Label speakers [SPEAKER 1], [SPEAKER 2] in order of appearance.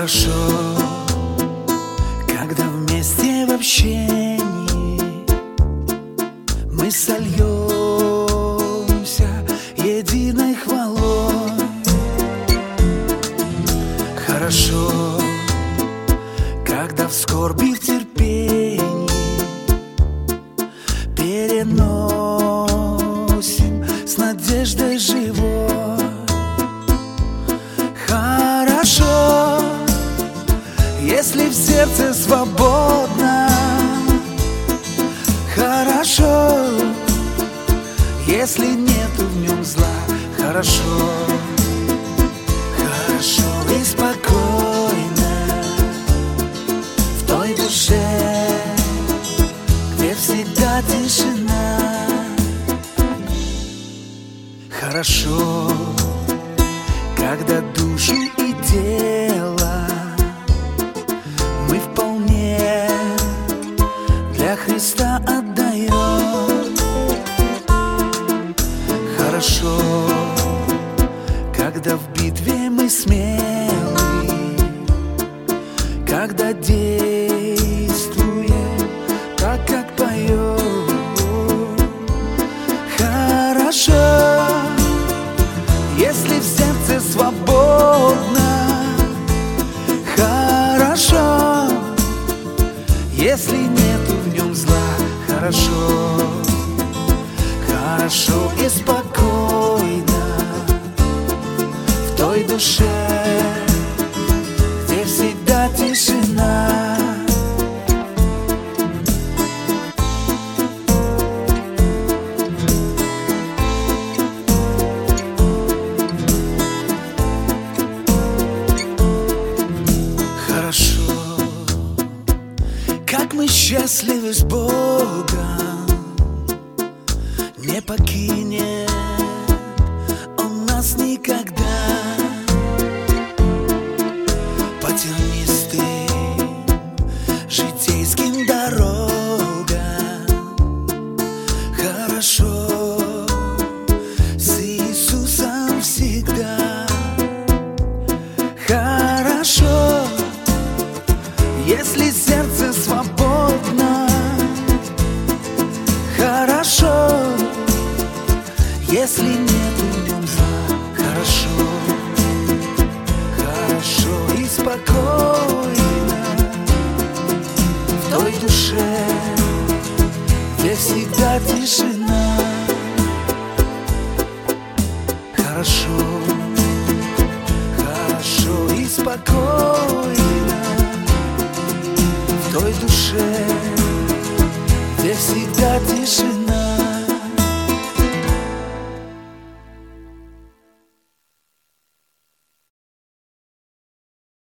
[SPEAKER 1] Хорошо, когда вместе в общении мы сольемся единой хвалой. Хорошо, когда в скорби, в терпении переносим с надеждой живой. Хорошо, если в сердце свободно. Хорошо, если нету в нем зла. Хорошо, хорошо и спокойно в той душе, где всегда тишина. Хорошо, когда душу и тело мы вполне для Христа отдаем. Хорошо, когда в битве мы смелы, когда действуем так, как поем. Хорошо, если в сердце свободно. Хорошо, если нету в нем зла. Хорошо, хорошо и спокойно в той душе, где всегда тишина. Хорошо, как мы счастливы с Богом, не покинет Он нас никогда. По тернистым житейским дорогам хорошо с Иисусом всегда. Хорошо, если сердце свободно. Хорошо, если нету в нем зла. Хорошо, хорошо и спокойно в той душе, где всегда тишина. Хорошо, хорошо и спокойно в той душе, где всегда тишина.